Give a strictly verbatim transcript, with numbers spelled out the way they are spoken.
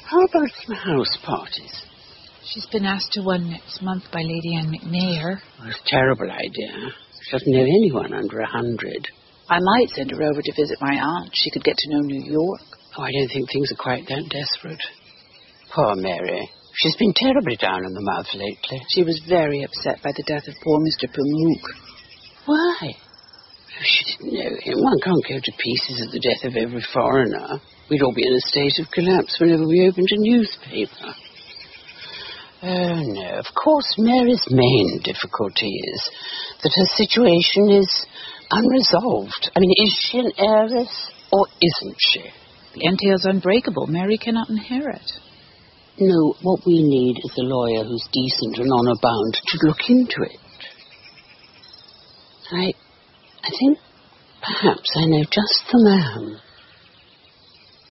How about some house parties? She's been asked to one next month by Lady Anne McNair. Well, it's a terrible idea. She doesn't know anyone under a hundred. I might send her over to visit my aunt. She could get to know New York. Oh, I don't think things are quite that desperate. Poor Mary. She's been terribly down in the mouth lately. She was very upset by the death of poor Mister Pamuk. Why? Oh, she didn't know him. One can't go to pieces at the death of every foreigner. We'd all be in a state of collapse whenever we opened a newspaper. Oh, no. Of course, Mary's main difficulty is that her situation is unresolved. I mean, is she an heiress or isn't she? The entail's unbreakable. Mary cannot inherit. No, what we need is a lawyer who's decent and honour-bound to look into it. I, I think perhaps I know just the man.